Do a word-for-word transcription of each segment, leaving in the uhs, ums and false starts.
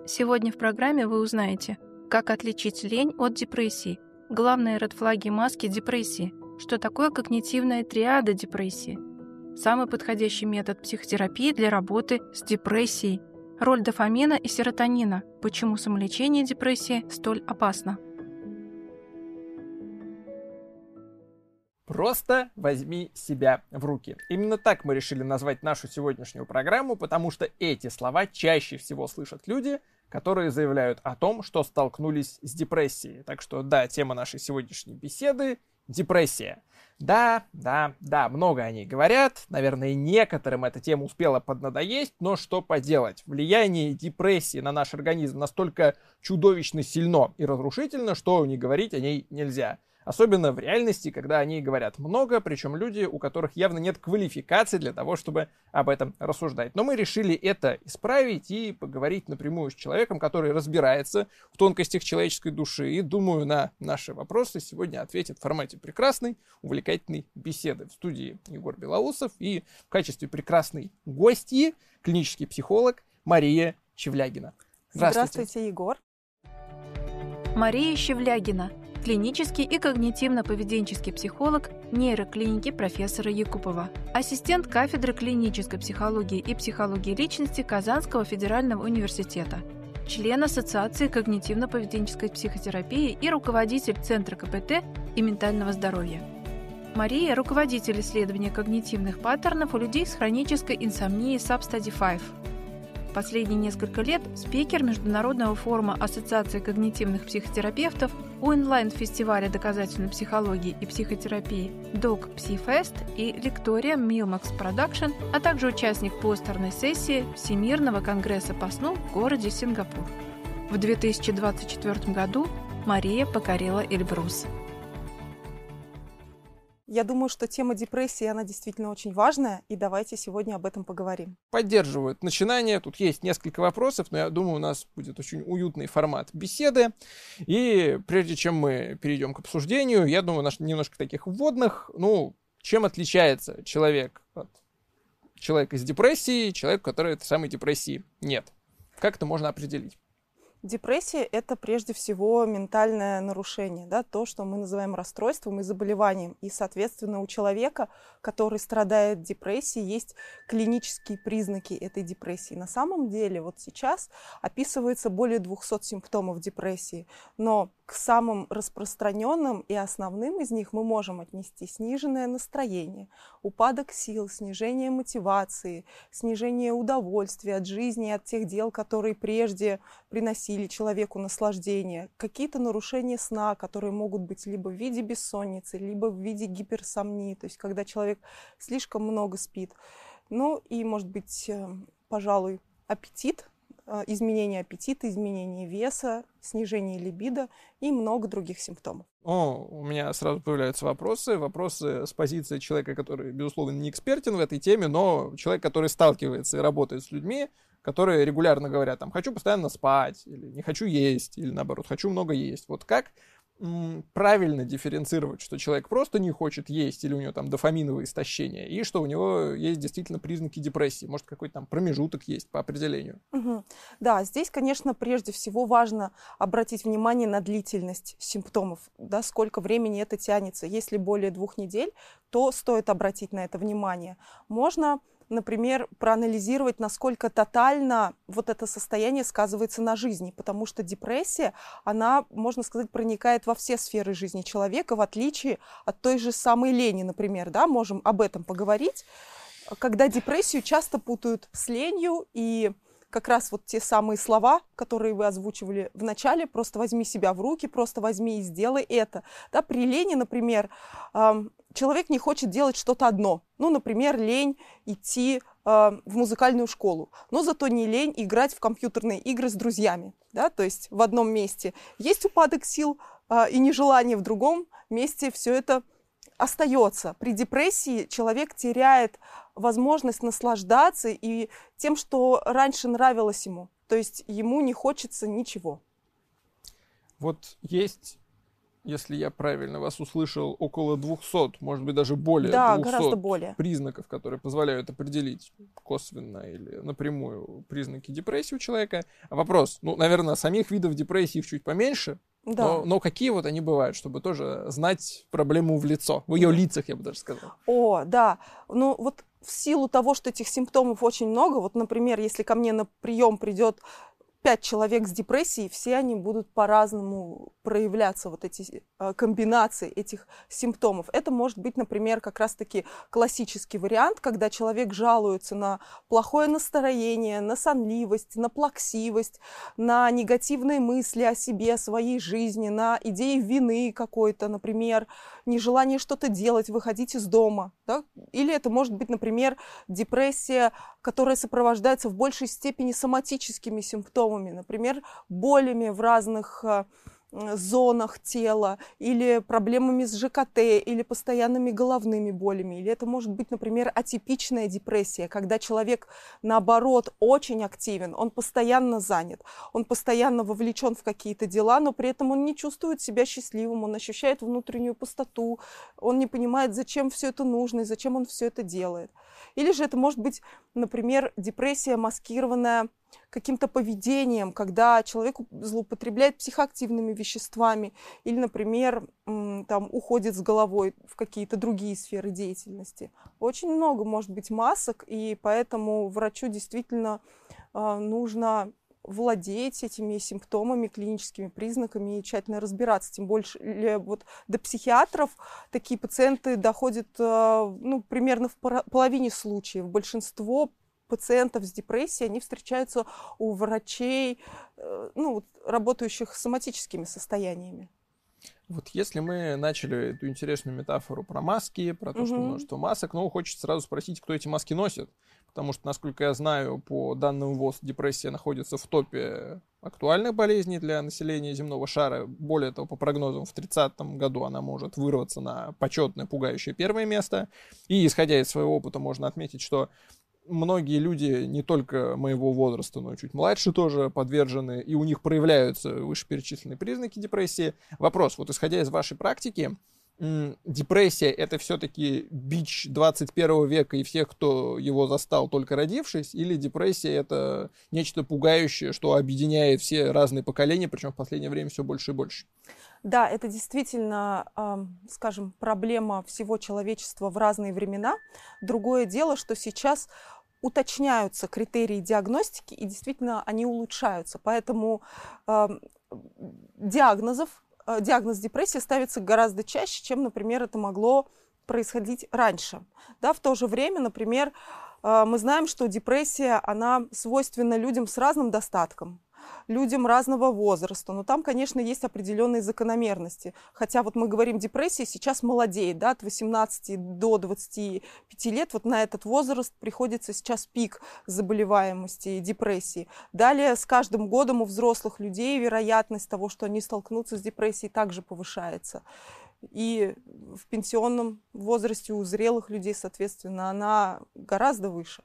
Сегодня в программе вы узнаете, как отличить лень от депрессии, главные редфлаги маски депрессии, что такое когнитивная триада депрессии, самый подходящий метод психотерапии для работы с депрессией, роль дофамина и серотонина, почему самолечение депрессии столь опасно. Просто возьми себя в руки. Именно так мы решили назвать нашу сегодняшнюю программу, потому что эти слова чаще всего слышат люди, которые заявляют о том, что столкнулись с депрессией. Так что да, тема нашей сегодняшней беседы — депрессия. Да, да, да, много о ней говорят. Наверное, некоторым эта тема успела поднадоесть, но что поделать? Влияние депрессии на наш организм настолько чудовищно сильно и разрушительно, что не говорить о ней нельзя. Особенно в реальности, когда о ней говорят много, причем люди, у которых явно нет квалификации для того, чтобы об этом рассуждать. Но мы решили это исправить и поговорить напрямую с человеком, который разбирается в тонкостях человеческой души. И, думаю, на наши вопросы сегодня ответит в формате прекрасной, увлекательной беседы. В студии Егор Белоусов и в качестве прекрасной гостьи клинический психолог Мария Щевлягина. Здравствуйте, Здравствуйте Егор. Мария Щевлягина. Клинический и когнитивно-поведенческий психолог нейроклиники профессора Якупова, ассистент кафедры клинической психологии и психологии личности Казанского федерального университета, член Ассоциации когнитивно-поведенческой психотерапии и руководитель Центра ка пэ тэ и ментального здоровья. Мария – руководитель исследования когнитивных паттернов у людей с хронической инсомнией сабстади пять. Последние несколько лет спикер Международного форума Ассоциации когнитивных психотерапевтов, онлайн-фестиваля доказательной психологии и психотерапии док пси фест и лектория Милмакс Продакшн, а также участник постерной сессии Всемирного конгресса по сну в городе Сингапур. В две тысячи двадцать четвёртом году Мария покорила Эльбрус. Я думаю, что тема депрессии, она действительно очень важная, и давайте сегодня об этом поговорим. Поддерживают начинание. Тут есть несколько вопросов, но я думаю, у нас будет очень уютный формат беседы. И прежде чем мы перейдем к обсуждению, я думаю, наш немножко таких вводных. Ну, чем отличается человек от человека с депрессией, человек, у которого этой самой депрессии нет? Как это можно определить? Депрессия – это прежде всего ментальное нарушение, да, то, что мы называем расстройством и заболеванием. И, соответственно, у человека, который страдает депрессией, есть клинические признаки этой депрессии. На самом деле, вот сейчас описывается более двухсот симптомов депрессии, но к самым распространенным и основным из них мы можем отнести сниженное настроение, упадок сил, снижение мотивации, снижение удовольствия от жизни, от тех дел, которые прежде приносили человеку наслаждение, какие-то нарушения сна, которые могут быть либо в виде бессонницы, либо в виде гиперсомнии, то есть когда человек слишком много спит. Ну и, может быть, пожалуй, аппетит, изменение аппетита, изменение веса, снижение либидо и много других симптомов. О, у меня сразу появляются вопросы. Вопросы с позиции человека, который, безусловно, не экспертен в этой теме, но человек, который сталкивается и работает с людьми, которые регулярно говорят, там, хочу постоянно спать, или не хочу есть, или наоборот, хочу много есть. Вот как м, правильно дифференцировать, что человек просто не хочет есть, или у него там дофаминовое истощение, и что у него есть действительно признаки депрессии? Может, какой-то там промежуток есть по определению? Угу. Да, здесь, конечно, прежде всего важно обратить внимание на длительность симптомов, да, сколько времени это тянется. Если более двух недель, то стоит обратить на это внимание. Можно, например, проанализировать, насколько тотально вот это состояние сказывается на жизни, потому что депрессия, она, можно сказать, проникает во все сферы жизни человека, в отличие от той же самой лени, например, да, можем об этом поговорить, когда депрессию часто путают с ленью, и как раз вот те самые слова, которые вы озвучивали в начале, просто возьми себя в руки, просто возьми и сделай это. Да, при лени, например, человек не хочет делать что-то одно. Ну, например, лень идти в музыкальную школу, но зато не лень играть в компьютерные игры с друзьями. Да? То есть в одном месте есть упадок сил и нежелание, в другом месте все это остается. При депрессии человек теряет возможность наслаждаться и тем, что раньше нравилось ему. То есть ему не хочется ничего. Вот есть если я правильно вас услышал, около двухсот, может быть, даже более да, двухсот гораздо более. признаков, которые позволяют определить косвенно или напрямую признаки депрессии у человека. А вопрос, ну, наверное, самих видов депрессии чуть поменьше, Да. но, но какие вот они бывают, чтобы тоже знать проблему в лицо, в ее лицах, я бы даже сказал. О, да. Ну, вот в силу того, что этих симптомов очень много, вот, например, если ко мне на прием придет пять человек с депрессией, все они будут по-разному проявляться, вот эти э, комбинации этих симптомов. Это может быть, например, как раз-таки классический вариант, когда человек жалуется на плохое настроение, на сонливость, на плаксивость, на негативные мысли о себе, о своей жизни, на идеи вины какой-то, например, нежелание что-то делать, выходить из дома. Да? Или это может быть, например, депрессия, которая сопровождается в большей степени соматическими симптомами, например, болями в разных э, зонах тела, или проблемами с ЖКТ, или постоянными головными болями. Или это может быть, например, атипичная депрессия, когда человек, наоборот, очень активен, он постоянно занят, он постоянно вовлечен в какие-то дела, но при этом он не чувствует себя счастливым, он ощущает внутреннюю пустоту, он не понимает, зачем все это нужно и зачем он все это делает. Или же это может быть, например, депрессия, маскированная каким-то поведением, когда человек злоупотребляет психоактивными веществами или, например, там, уходит с головой в какие-то другие сферы деятельности. Очень много может быть масок, и поэтому врачу действительно э, нужно владеть этими симптомами, клиническими признаками и тщательно разбираться. Тем больше вот до психиатров такие пациенты доходят э, ну, примерно в половине случаев. Большинство пациентов с депрессией, они встречаются у врачей, ну, работающих с соматическими состояниями. Вот если мы начали эту интересную метафору про маски, про то, Угу. что множество масок, ну, хочется сразу спросить, кто эти маски носит. Потому что, насколько я знаю, по данным ВОЗ, депрессия находится в топе актуальных болезней для населения земного шара. Более того, по прогнозам, в тридцатом году она может вырваться на почетное, пугающее первое место. И, исходя из своего опыта, можно отметить, что многие люди не только моего возраста, но и чуть младше тоже подвержены, и у них проявляются вышеперечисленные признаки депрессии. Вопрос, вот исходя из вашей практики, депрессия — это все-таки бич двадцать первого века и всех, кто его застал, только родившись, или депрессия — это нечто пугающее, что объединяет все разные поколения, причем в последнее время все больше и больше? Да, это действительно, э, скажем, проблема всего человечества в разные времена. Другое дело, что сейчас уточняются критерии диагностики, и действительно они улучшаются. Поэтому э, диагнозов, э, диагноз депрессии ставится гораздо чаще, чем, например, это могло происходить раньше. Да, в то же время, например, э, мы знаем, что депрессия, она свойственна людям с разным достатком, людям разного возраста, но там, конечно, есть определенные закономерности. Хотя вот мы говорим, депрессия сейчас молодеет, да, от восемнадцати до двадцати пяти лет, вот на этот возраст приходится сейчас пик заболеваемости депрессии. Далее с каждым годом у взрослых людей вероятность того, что они столкнутся с депрессией, также повышается. И в пенсионном возрасте у зрелых людей, соответственно, она гораздо выше.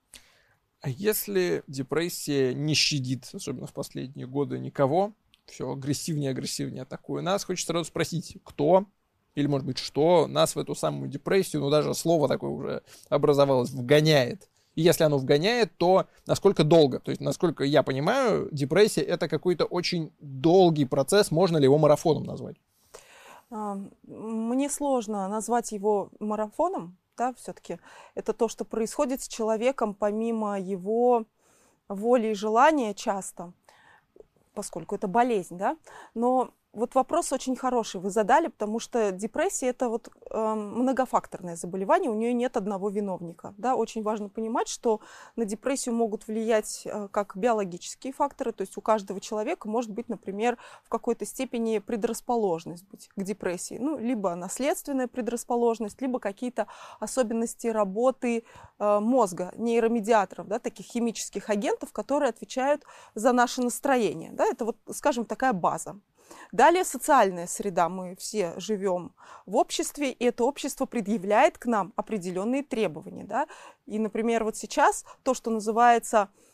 А если депрессия не щадит, особенно в последние годы, никого, все агрессивнее и агрессивнее атакует нас, хочется сразу спросить, кто или, может быть, что нас в эту самую депрессию, ну, даже слово такое уже образовалось, вгоняет. И если оно вгоняет, то насколько долго? То есть, насколько я понимаю, депрессия — это какой-то очень долгий процесс, можно ли его марафоном назвать? Мне сложно назвать его марафоном. Да, все-таки это то, что происходит с человеком помимо его воли и желания часто, поскольку это болезнь, да. Но вот вопрос очень хороший вы задали, потому что депрессия — это вот э, многофакторное заболевание, у нее нет одного виновника. Да? Очень важно понимать, что на депрессию могут влиять э, как биологические факторы, то есть у каждого человека может быть, например, в какой-то степени предрасположенность быть к депрессии. Ну, либо наследственная предрасположенность, либо какие-то особенности работы э, мозга, нейромедиаторов, да, таких химических агентов, которые отвечают за наше настроение. Да? Это вот, скажем, такая база. Далее социальная среда. Мы все живем в обществе, и это общество предъявляет к нам определенные требования. Да? И, например, вот сейчас то, что называется